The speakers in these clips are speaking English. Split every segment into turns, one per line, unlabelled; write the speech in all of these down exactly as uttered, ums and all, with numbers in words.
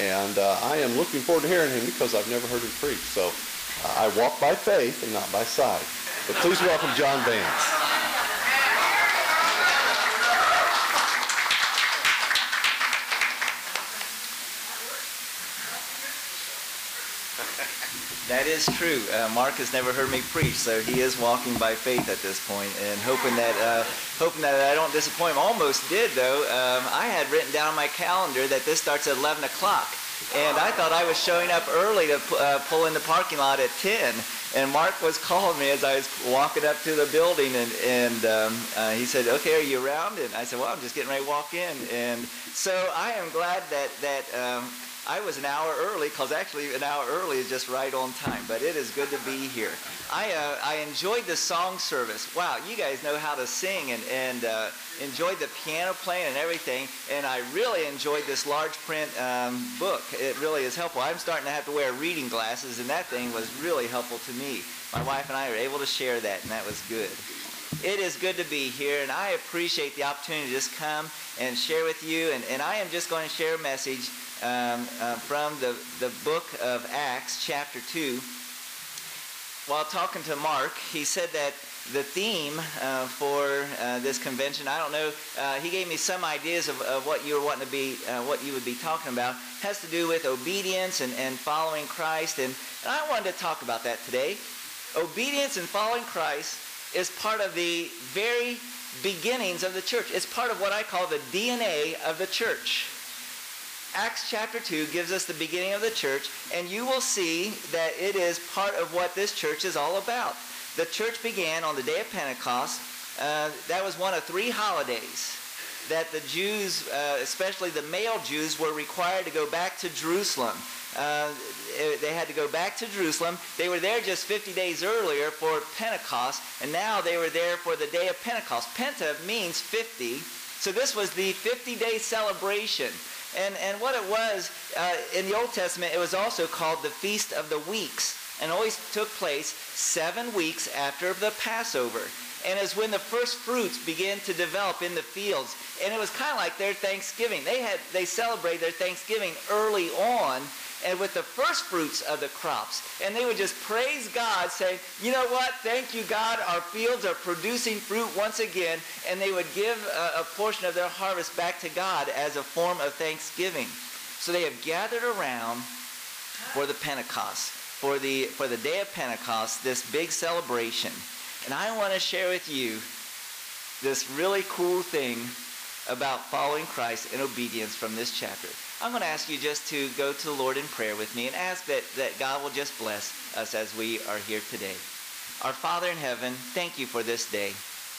And uh, I am looking forward to hearing him because I've never heard him preach. So uh, I walk by faith and not by sight. But please welcome John Vance.
That is true. Uh, Mark has never heard me preach, so he is walking by faith at this point, and hoping that uh, hoping that I don't disappoint him. Almost did, though. Um, I had written down on my calendar that this starts at eleven o'clock, and I thought I was showing up early to uh, pull in the parking lot at ten. And Mark was calling me as I was walking up to the building, and, and um, uh, he said, "Okay, are you around?" And I said, "Well, I'm just getting ready to walk in." And so I am glad that that. Um, I was an hour early, because actually an hour early is just right on time, but it is good to be here. I uh, I enjoyed the song service. Wow, you guys know how to sing, and, and uh, enjoyed the piano playing and everything, and I really enjoyed this large print um, book. It really is helpful. I'm starting to have to wear reading glasses, and that thing was really helpful to me. My wife and I were able to share that, and that was good. It is good to be here, and I appreciate the opportunity to just come and share with you, and, and I am just going to share a message Um, uh, from the, the book of Acts, chapter two. While talking to Mark, he said that the theme uh, for uh, this convention, I don't know, uh, he gave me some ideas of, of what you were wanting to be, uh, what you would be talking about, has to do with obedience and, and following Christ, and, and I wanted to talk about that today. Obedience and following Christ is part of the very beginnings of the church. It's part of what I call the D N A of the church. Acts chapter two gives us the beginning of the church, and you will see that it is part of what this church is all about. The church began on the day of Pentecost. Uh, that was one of three holidays that the Jews, uh, especially the male Jews, were required to go back to Jerusalem. Uh, they had to go back to Jerusalem. They were there just fifty days earlier for Pentecost, and now they were there for the day of Pentecost. Penta means fifty, so this was the fifty-day celebration. And, and what it was, uh, in the Old Testament, it was also called the Feast of the Weeks, and always took place seven weeks after the Passover. And it was when the first fruits began to develop in the fields. And it was kind of like their Thanksgiving. They had they celebrated their Thanksgiving early on, and with the first fruits of the crops. And they would just praise God, saying, "You know what? Thank you, God. Our fields are producing fruit once again." And they would give a, a portion of their harvest back to God as a form of thanksgiving. So they have gathered around for the Pentecost, for the, for the day of Pentecost, this big celebration. And I want to share with you this really cool thing about following Christ and obedience from this chapter. I'm going to ask you just to go to the Lord in prayer with me and ask that, that God will just bless us as we are here today. Our Father in heaven, thank you for this day.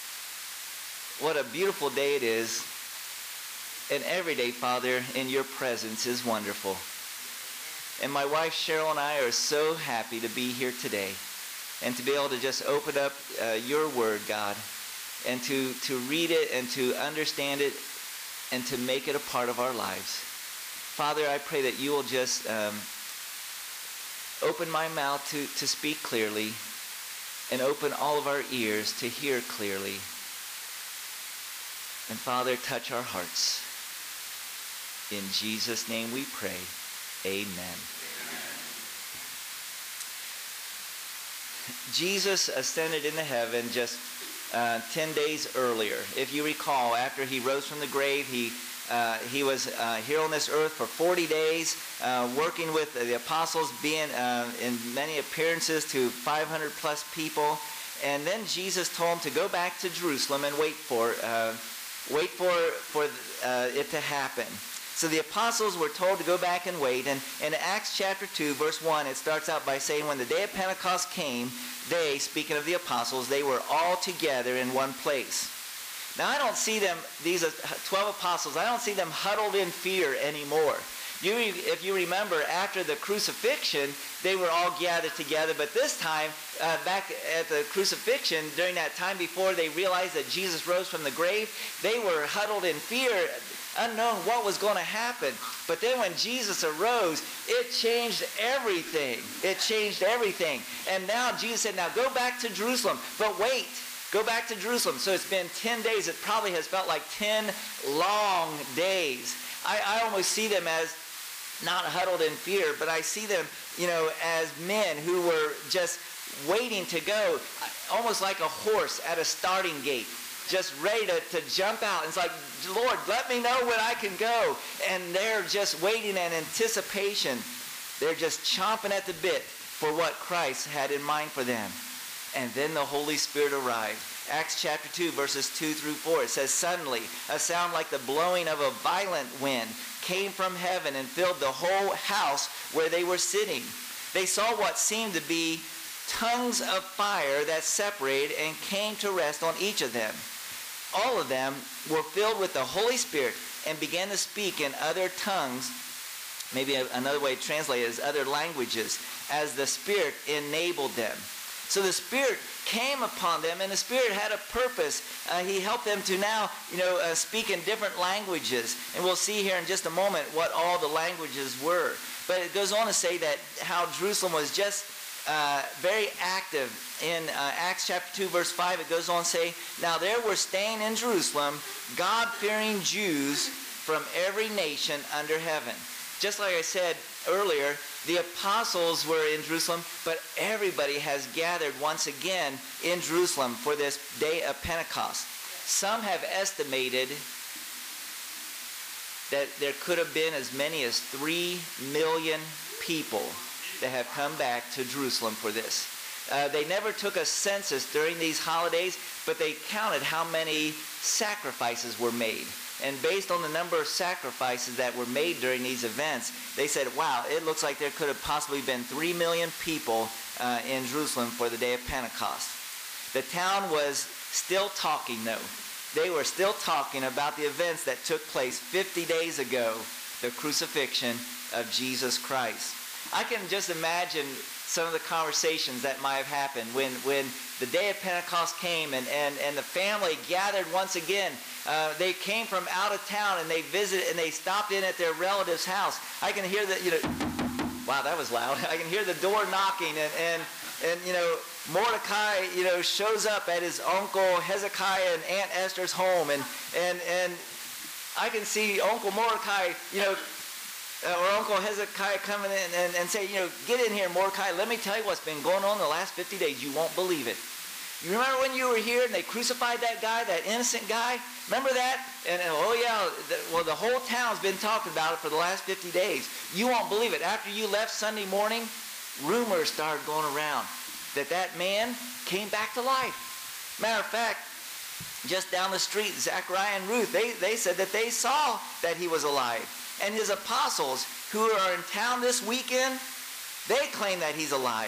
What a beautiful day it is. And every day, Father, in your presence is wonderful. And my wife Cheryl and I are so happy to be here today and to be able to just open up uh, your word, God, and to, to read it and to understand it and to make it a part of our lives. Father, I pray that you will just um, open my mouth to, to speak clearly and open all of our ears to hear clearly. And Father, touch our hearts. In Jesus' name we pray. Amen. Jesus ascended into heaven just uh, ten days earlier. If you recall, after he rose from the grave, he uh, he was uh, here on this earth for forty days, uh, working with the apostles, being uh, in many appearances to five hundred plus people. And then Jesus told him to go back to Jerusalem and wait for uh, wait for for uh, it to happen. So the apostles were told to go back and wait. And in Acts chapter two, verse one, it starts out by saying, when the day of Pentecost came, they, speaking of the apostles, they were all together in one place. Now I don't see them, these twelve apostles, I don't see them huddled in fear anymore. You, if you remember, after the crucifixion, they were all gathered together. But this time, uh, back at the crucifixion, during that time before they realized that Jesus rose from the grave, they were huddled in fear, unknown what was going to happen. But then when Jesus arose, it changed everything. It changed everything. And now Jesus said, now go back to Jerusalem. But wait, go back to Jerusalem. So it's been ten days. It probably has felt like ten long days. I, I almost see them as not huddled in fear, but I see them, you know, as men who were just waiting to go, almost like a horse at a starting gate, just ready to, to jump out. And it's like, Lord, let me know when I can go. And they're just waiting in anticipation. They're just chomping at the bit for what Christ had in mind for them. And then the Holy Spirit arrived. Acts chapter two, verses two through four, it says, suddenly a sound like the blowing of a violent wind came from heaven and filled the whole house where they were sitting. They saw what seemed to be tongues of fire that separated and came to rest on each of them. All of them were filled with the Holy Spirit and began to speak in other tongues, maybe another way to translate it is other languages, as the Spirit enabled them. So the Spirit came upon them, and the Spirit had a purpose. Uh, he helped them to now, you know, uh, speak in different languages. And we'll see here in just a moment what all the languages were. But it goes on to say that how Jerusalem was just uh, very active. In uh, Acts chapter two, verse five, it goes on to say, now there were staying in Jerusalem God-fearing Jews from every nation under heaven. Just like I said earlier, the apostles were in Jerusalem, but everybody has gathered once again in Jerusalem for this day of Pentecost. Some have estimated that there could have been as many as three million people that have come back to Jerusalem for this. Uh, they never took a census during these holidays, but they counted how many sacrifices were made. And based on the number of sacrifices that were made during these events, they said, wow, it looks like there could have possibly been three million people uh, in Jerusalem for the day of Pentecost. The town was still talking, though. They were still talking about the events that took place fifty days ago, the crucifixion of Jesus Christ. I can just imagine some of the conversations that might have happened when, when the day of Pentecost came and, and, and the family gathered once again. Uh, they came from out of town and they visited and they stopped in at their relative's house. I can hear the, you know, wow, that was loud. I can hear the door knocking and, and, and you know, Mordecai, you know, shows up at his uncle Hezekiah and Aunt Esther's home. And, and, and I can see Uncle Mordecai, you know, Uh, or Uncle Hezekiah coming in and, and say, you know, get in here, Mordecai. Let me tell you what's been going on the last fifty days. You won't believe it. You remember when you were here and they crucified that guy, that innocent guy? Remember that? And, and oh, yeah, the, well, the whole town's been talking about it for the last fifty days. You won't believe it. After you left Sunday morning, rumors started going around that that man came back to life. Matter of fact, just down the street, Zachariah and Ruth, they, they said that they saw that he was alive. And his apostles, who are in town this weekend, they claim that he's alive.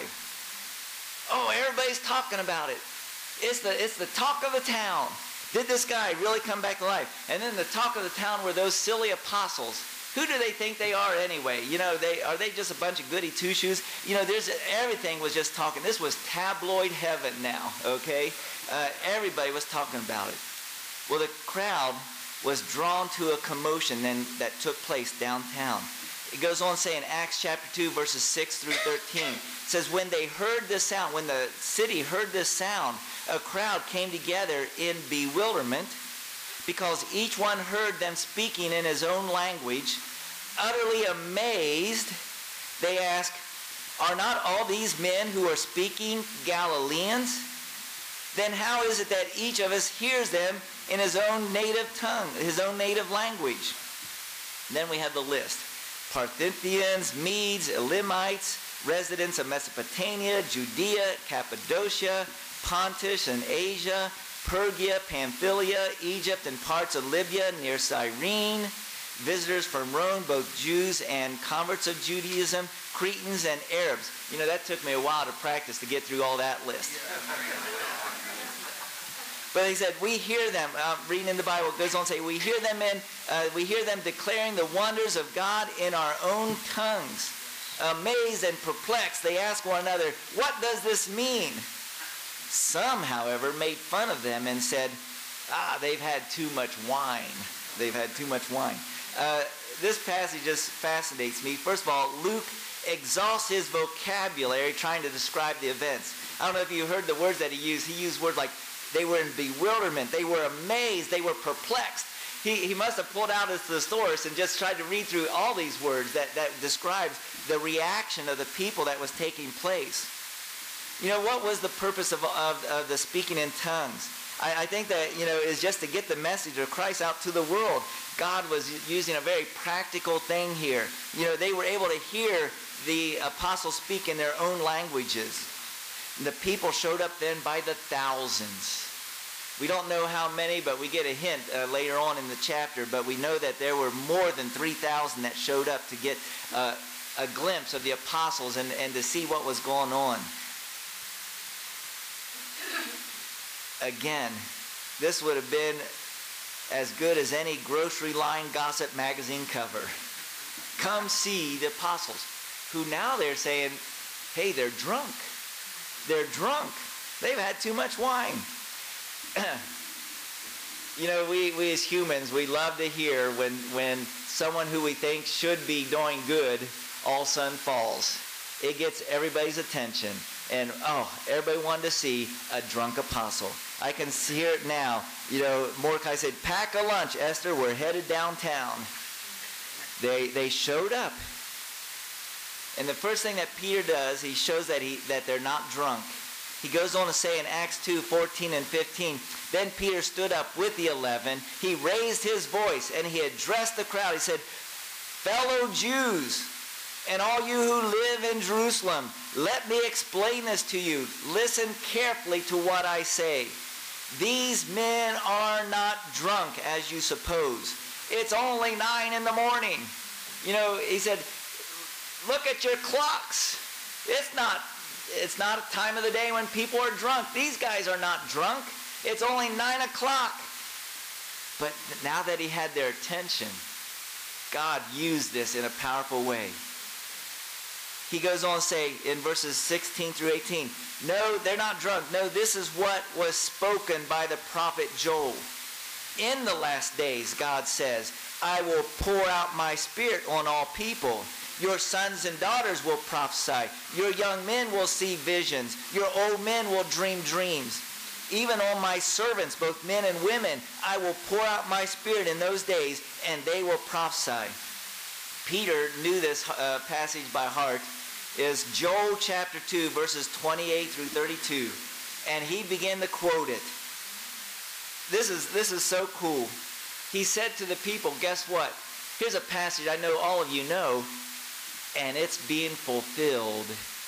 Oh, everybody's talking about it. It's the, it's the talk of the town. Did this guy really come back to life? And then the talk of the town were those silly apostles. Who do they think they are anyway? You know, they are they just a bunch of goody two-shoes? You know, there's everything was just talking. This was tabloid heaven now, okay? Uh, everybody was talking about it. Well, the crowd was drawn to a commotion then that took place downtown. It goes on saying, Acts chapter two, verses six through thirteen. It says, when they heard this sound, when the city heard this sound, a crowd came together in bewilderment because each one heard them speaking in his own language. Utterly amazed, they asked, are not all these men who are speaking Galileans? Then how is it that each of us hears them in his own native tongue, his own native language? And then we have the list. Parthians, Medes, Elamites, residents of Mesopotamia, Judea, Cappadocia, Pontus and Asia, Pergia, Pamphylia, Egypt, and parts of Libya near Cyrene, visitors from Rome, both Jews and converts of Judaism, Cretans and Arabs. You know, that took me a while to practice to get through all that list. But he said, we hear them, uh, reading in the Bible, it goes on to say, we hear them in, uh, we hear them declaring the wonders of God in our own tongues. Amazed and perplexed, they ask one another, what does this mean? Some, however, made fun of them and said, ah, they've had too much wine. They've had too much wine. Uh, this passage just fascinates me. First of all, Luke exhausts his vocabulary trying to describe the events. I don't know if you heard the words that he used. He used words like, they were in bewilderment. They were amazed. They were perplexed. He, he must have pulled out his thesaurus and just tried to read through all these words that, that describes the reaction of the people that was taking place. You know, what was the purpose of, of, of the speaking in tongues? I, I think that, you know, is just to get the message of Christ out to the world. God was using a very practical thing here. You know, they were able to hear the apostles speak in their own languages. And the people showed up then by the thousands. We don't know how many, but we get a hint uh, later on in the chapter. But we know that there were more than three thousand that showed up to get uh, a glimpse of the apostles and, and to see what was going on. Again, this would have been as good as any grocery line gossip magazine cover. Come see the apostles, who now they're saying, hey, they're drunk. They're drunk. They've had too much wine. You know, we, we as humans, we love to hear when, when someone who we think should be doing good, all of a sudden falls. It gets everybody's attention. And, oh, everybody wanted to see a drunk apostle. I can hear it now. You know, Mordecai said, pack a lunch, Esther, we're headed downtown. They, they showed up. And the first thing that Peter does, he shows that, he, that they're not drunk. He goes on to say in Acts two, fourteen and fifteen, then Peter stood up with the eleven. He raised his voice and he addressed the crowd. He said, fellow Jews, and all you who live in Jerusalem, let me explain this to you. Listen carefully to what I say. These men are not drunk, as you suppose. It's only nine in the morning. You know, he said, look at your clocks. It's not, it's not a time of the day when people are drunk. These guys are not drunk. It's only nine o'clock. But now that he had their attention, God used this in a powerful way. He goes on to say in verses sixteen through eighteen, no, they're not drunk. No, this is what was spoken by the prophet Joel. In the last days, God says, I will pour out my spirit on all people. Your sons and daughters will prophesy. Your young men will see visions. Your old men will dream dreams. Even on my servants, both men and women, I will pour out my spirit in those days, and they will prophesy. Peter knew this uh, passage by heart. Is Joel chapter two, verses twenty-eight through thirty-two. And he began to quote it. This is, this is so cool. He said to the people, guess what? Here's a passage I know all of you know, and it's being fulfilled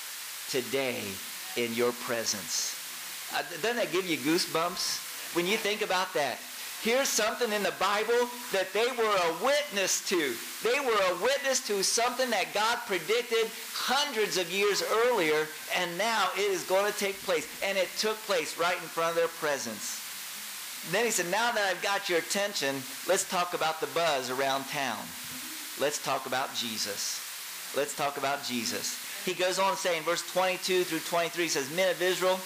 today in your presence. Uh, doesn't that give you goosebumps when you think about that? Here's something in the Bible that they were a witness to. They were a witness to something that God predicted hundreds of years earlier, and now it is going to take place. And it took place right in front of their presence. Then he said, now that I've got your attention, let's talk about the buzz around town. Let's talk about Jesus. Let's talk about Jesus. He goes on to say in verse twenty-two through twenty-three, he says, men of Israel,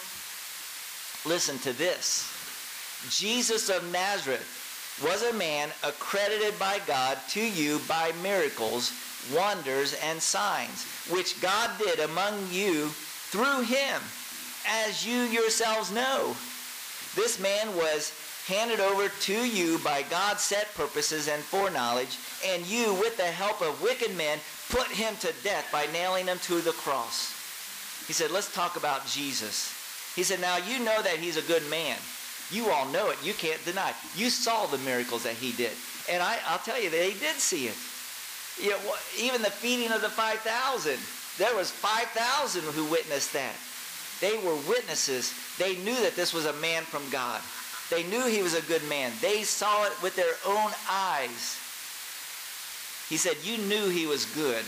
listen to this. Jesus of Nazareth was a man accredited by God to you by miracles, wonders, and signs, which God did among you through him, as you yourselves know. This man was handed over to you by God's set purposes and foreknowledge, and you, with the help of wicked men, put him to death by nailing him to the cross. He said, let's talk about Jesus. He said, now you know that he's a good man. You all know it. You can't deny it. You saw the miracles that he did. And I, I'll tell you, they did see it. You know, even the feeding of the five thousand, there was five thousand who witnessed that. They were witnesses. They knew that this was a man from God. They knew he was a good man. They saw it with their own eyes. He said, you knew he was good,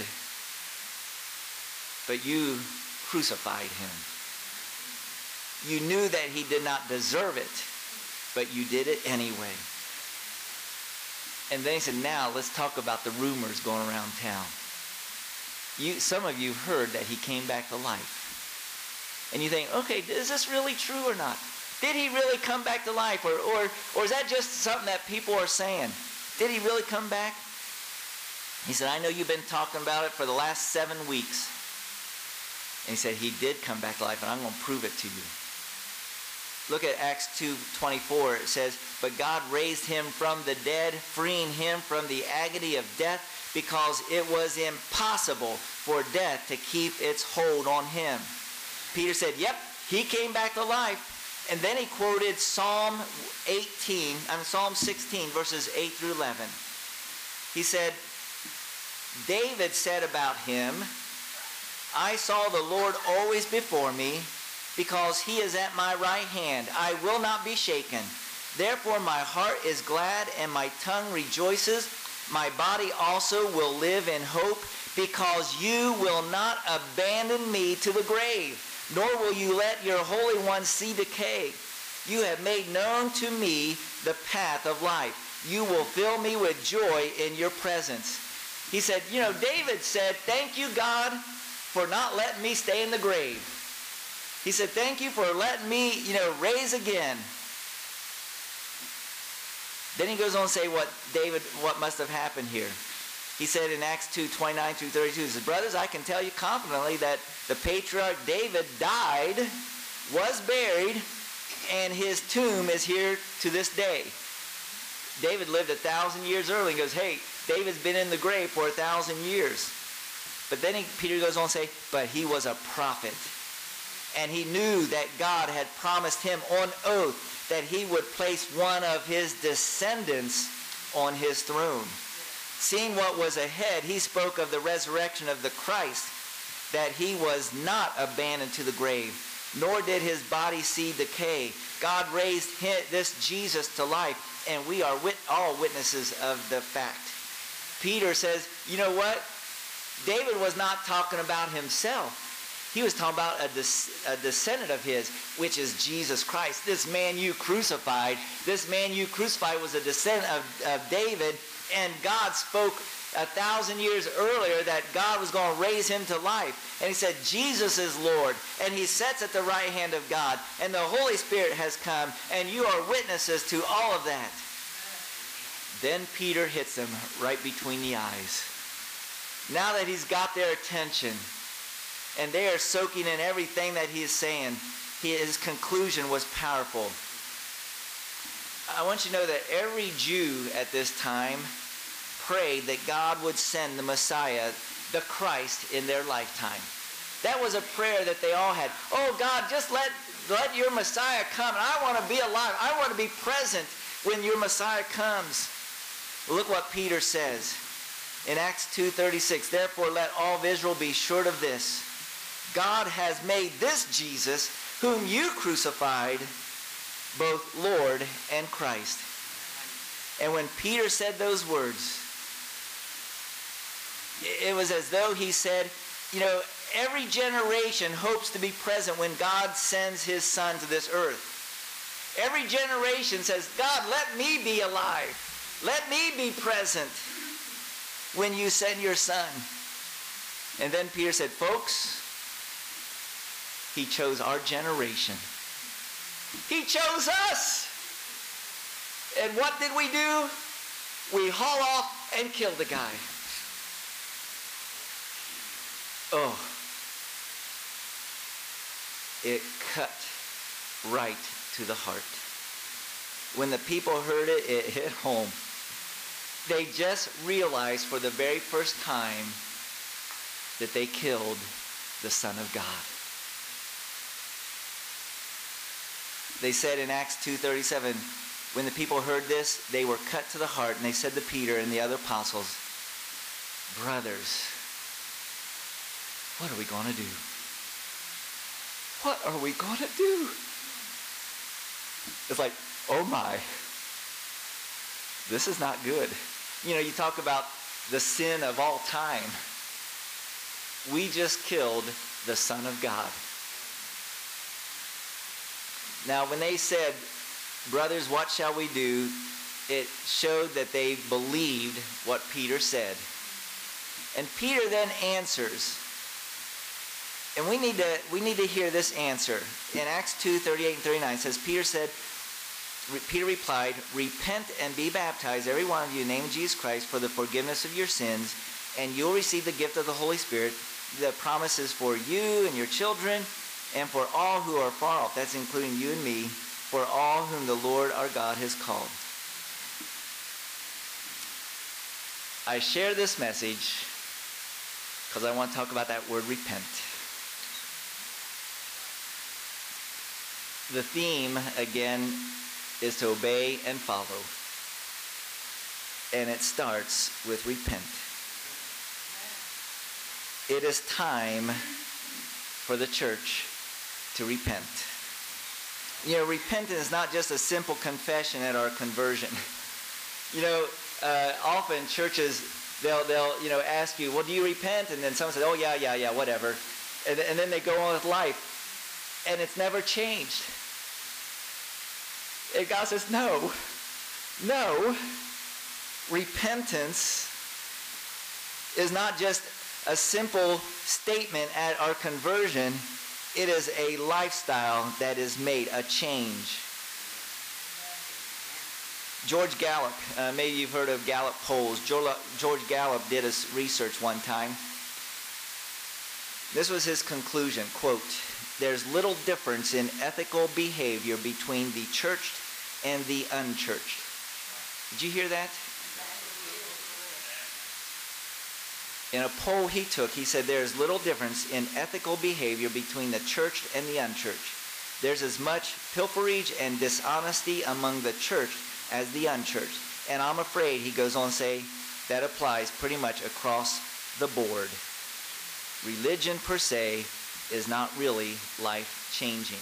but you crucified him. You knew that he did not deserve it, but you did it anyway. And then he said, now let's talk about the rumors going around town. You, some of you heard that he came back to life. And you think, okay, is this really true or not? Did he really come back to life? Or, or, or is that just something that people are saying? Did he really come back? He said, I know you've been talking about it for the last seven weeks. And he said, he did come back to life, and I'm going to prove it to you. Look at Acts two twenty-four. It says, "But God raised him from the dead, freeing him from the agony of death, because it was impossible for death to keep its hold on him." Peter said, yep, he came back to life. And then he quoted Psalm eighteen, I mean Psalm sixteen, verses eight through eleven. He said, David said about him, "I saw the Lord always before me, because he is at my right hand. I will not be shaken. Therefore my heart is glad and my tongue rejoices. My body also will live in hope, because you will not abandon me to the grave, nor will you let your Holy One see decay. You have made known to me the path of life. You will fill me with joy in your presence." He said, you know, David said, "Thank you, God, for not letting me stay in the grave." He said, "Thank you for letting me, you know, raise again." Then he goes on to say what David, what must have happened here. He said in Acts two twenty-nine through thirty-two, he says, "Brothers, I can tell you confidently that the patriarch David died, was buried, and his tomb is here to this day." David lived a thousand years early. He goes, hey, David's been in the grave for a thousand years. But then he, Peter goes on to say, but he was a prophet. And he knew that God had promised him on oath that he would place one of his descendants on his throne. Seeing what was ahead, he spoke of the resurrection of the Christ, that he was not abandoned to the grave, nor did his body see decay. God raised him, this Jesus to life, and we are wit- all witnesses of the fact. Peter says, you know what? David was not talking about himself. He was talking about a, des- a descendant of his, which is Jesus Christ. This man you crucified, this man you crucified was a descendant of, of David, and God spoke a thousand years earlier that God was going to raise him to life. And he said, Jesus is Lord, and he sits at the right hand of God, and the Holy Spirit has come, and you are witnesses to all of that. Then Peter hits them right between the eyes. Now that he's got their attention, and they are soaking in everything that he is saying, his conclusion was powerful. I want you to know that every Jew at this time prayed that God would send the Messiah, the Christ, in their lifetime. That was a prayer that they all had. Oh God, just let, let your Messiah come. And I want to be alive. I want to be present when your Messiah comes. Look what Peter says in Acts two thirty-six. Therefore let all of Israel be sure of this. God has made this Jesus, whom you crucified, both Lord and Christ. And when Peter said those words, it was as though he said, you know, every generation hopes to be present when God sends his son to this earth. Every generation says, God, let me be alive. Let me be present when you send your son. And then Peter said, folks, he chose our generation. He chose us. And what did we do? We haul off and kill the guy. Oh. It cut right to the heart. When the people heard it, it hit home. They just realized for the very first time that they killed the Son of God. They said in Acts two thirty-seven, when the people heard this, they were cut to the heart, and they said to Peter and the other apostles, brothers, what are we going to do? What are we going to do? It's like, oh my, this is not good. You know, you talk about the sin of all time. We just killed the Son of God. Now, when they said, brothers, what shall we do? It showed that they believed what Peter said. And Peter then answers. And we need to we need to hear this answer. In Acts two thirty-eight and thirty-nine, it says, Peter said, Peter replied, repent and be baptized, every one of you, in the name of Jesus Christ, for the forgiveness of your sins, and you'll receive the gift of the Holy Spirit. The promise is for you and your children, and for all who are far off. That's including you and me. for all whom the Lord our God has called. I share this message because I want to talk about that word repent. The theme, again, is to obey and follow. And it starts with repent. It is time for the church to repent. You know, repentance is not just a simple confession at our conversion. You know, uh, often churches, they'll, they'll, you know, ask you, well, do you repent? And then someone says, oh, yeah, yeah, yeah, whatever. And, and then they go on with life. And it's never changed. And God says, no, no. Repentance is not just a simple statement at our conversion. It is a lifestyle that is made, a change. George Gallup, uh, maybe you've heard of Gallup polls. George Gallup did a research one time. This was his conclusion, quote, there's little difference in ethical behavior between the churched and the unchurched. Did you hear that? In a poll he took, he said there is little difference in ethical behavior between the churched and the unchurched. There's as much pilferage and dishonesty among the churched as the unchurched. And I'm afraid, he goes on to say, that applies pretty much across the board. Religion per se is not really life-changing.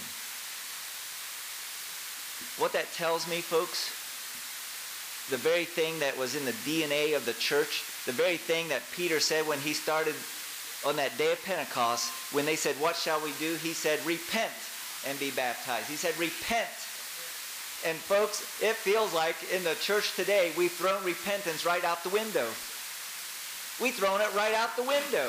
What that tells me, folks, the very thing that was in the D N A of the church, the very thing that Peter said when he started on that day of Pentecost, when they said, what shall we do? He said, repent and be baptized. He said, repent. And folks, it feels like in the church today, we've thrown repentance right out the window. We've thrown it right out the window.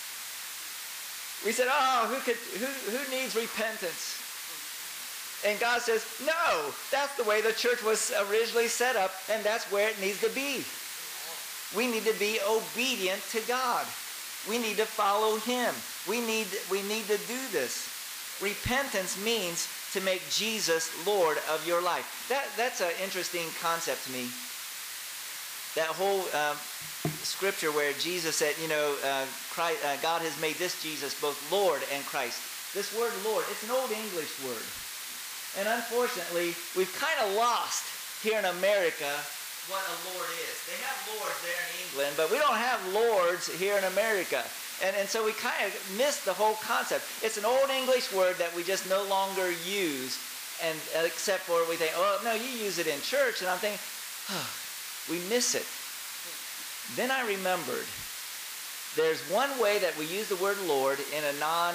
We said, oh, who could, who, who needs repentance? And God says, no, that's the way the church was originally set up, and that's where it needs to be. We need to be obedient to God. We need to follow Him. We need, we need to do this. Repentance means to make Jesus Lord of your life. That, that's an interesting concept to me. That whole um, scripture where Jesus said, you know, uh, Christ, uh, God has made this Jesus both Lord and Christ. This word Lord, it's an old English word. And unfortunately, we've kind of lost here in America what a lord is. They have lords there in England, but we don't have lords here in America. And, and so we kind of missed the whole concept. It's an old English word that we just no longer use, and except for we think, oh, no, you use it in church. And I'm thinking, oh, we miss it. Then I remembered, there's one way that we use the word Lord in a non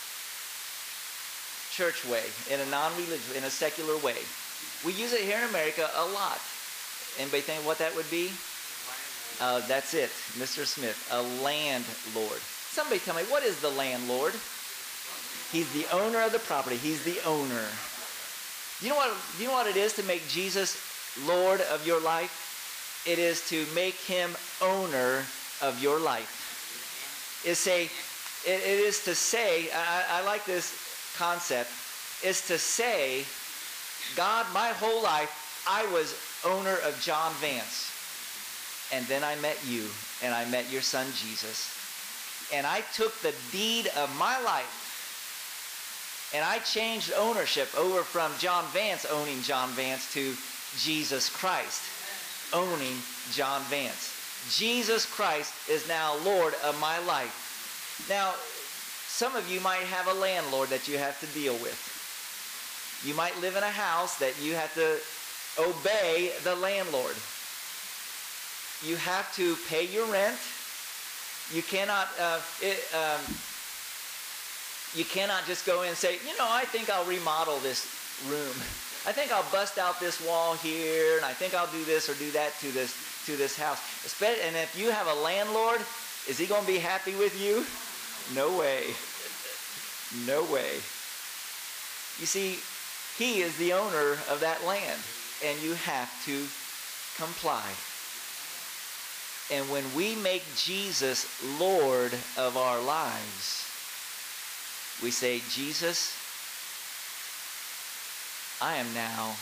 church way, in a non-religious, in a secular way. We use it here in America a lot. Anybody think what that would be? Uh, that's it, Mister Smith, a landlord. Somebody tell me, what is the landlord? He's the owner of the property. He's the owner. You know what, you know what it is to make Jesus Lord of your life? It is to make Him owner of your life. It's say, it, it is to say, I, I like this concept, is to say, God, my whole life, I was owner of John Vance. And then I met you, and I met your son Jesus. And I took the deed of my life, and I changed ownership over from John Vance owning John Vance to Jesus Christ owning John Vance. Jesus Christ is now Lord of my life. Now, some of you might have a landlord that you have to deal with. You might live in a house that you have to obey the landlord. You have to pay your rent. You cannot, uh, it, um, you cannot just go in and say, you know, I think I'll remodel this room. I think I'll bust out this wall here, and I think I'll do this or do that to this to this house. And if you have a landlord, is he going to be happy with you? No way. No way. You see, he is the owner of that land, and you have to comply. And when we make Jesus Lord of our lives, we say, Jesus, I am now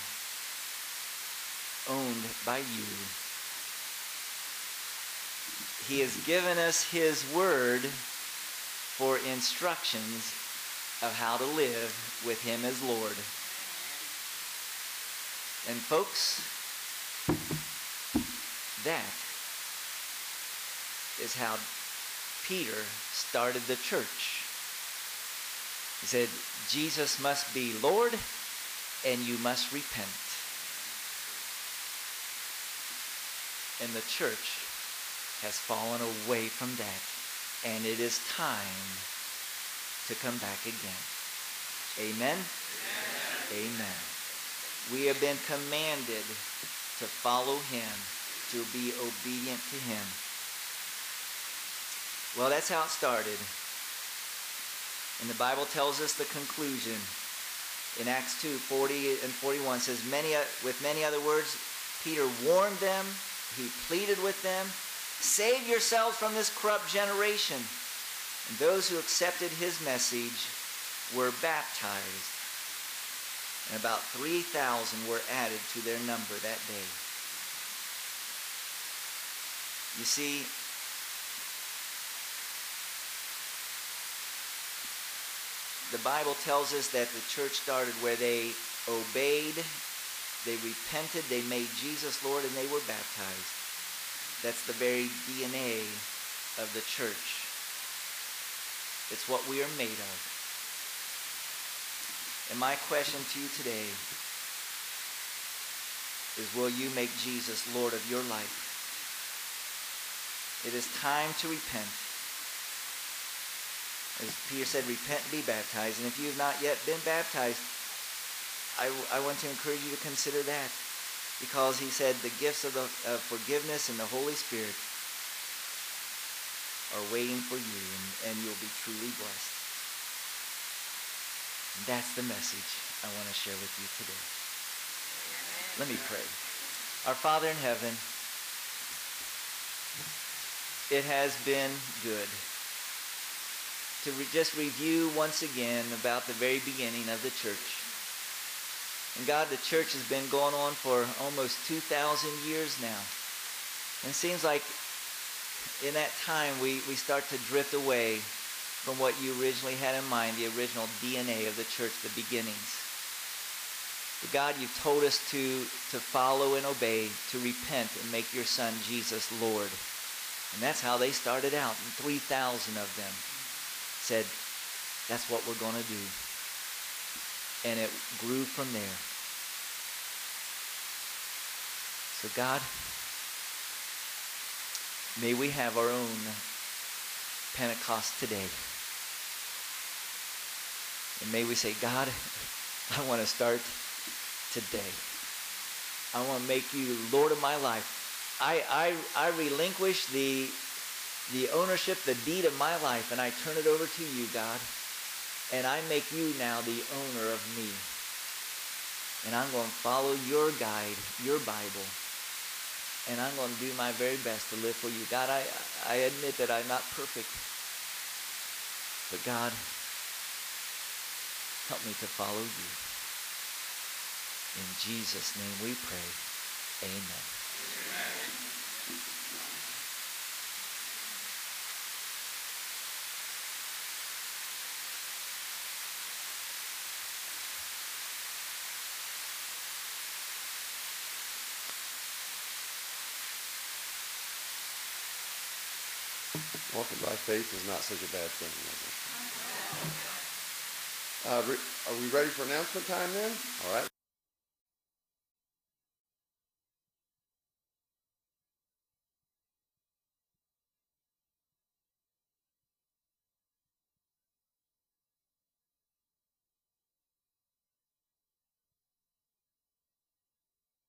owned by you. He has given us his word for instructions of how to live with him as Lord. And folks, that is how Peter started the church. He said, Jesus must be Lord and you must repent. And the church has fallen away from that. And it is time to come back again. Amen? Amen. Amen. We have been commanded to follow him, to be obedient to him. Well, that's how it started. And the Bible tells us the conclusion. In Acts two, forty and forty-one says, many, with many other words, Peter warned them, he pleaded with them, save yourselves from this corrupt generation. And those who accepted his message were baptized. And about three thousand were added to their number that day. You see, the Bible tells us that the church started where they obeyed, they repented, they made Jesus Lord, and they were baptized. That's the very D N A of the church. It's what we are made of. And my question to you today is, will you make Jesus Lord of your life? It is time to repent. As Peter said, repent and be baptized. And if you have not yet been baptized, I, I want to encourage you to consider that. Because he said the gifts of, the, of forgiveness and the Holy Spirit are waiting for you, and, and you'll be truly blessed. And that's the message I want to share with you today. Let me pray. Our Father in heaven, it has been good to re- just review once again about the very beginning of the church. And God, the church has been going on for almost two thousand years now. And it seems like in that time we, we start to drift away from what you originally had in mind, the original D N A of the church, the beginnings. But God, you've told us to, to follow and obey, to repent and make your Son Jesus Lord. And that's how they started out. And three thousand of them said, that's what we're going to do. And it grew from there. So God, may we have our own Pentecost today. And may we say, God, I want to start today. I want to make you Lord of my life. I, I, I relinquish the, the ownership, the deed of my life, and I turn it over to you, God. And I make you now the owner of me. And I'm going to follow your guide, your Bible. And I'm going to do my very best to live for you. God, I, I admit that I'm not perfect. But God, help me to follow you. In Jesus' name we pray. Amen.
Walking by faith is not such a bad thing, is it? Uh, re- are we ready for announcement time then? All right.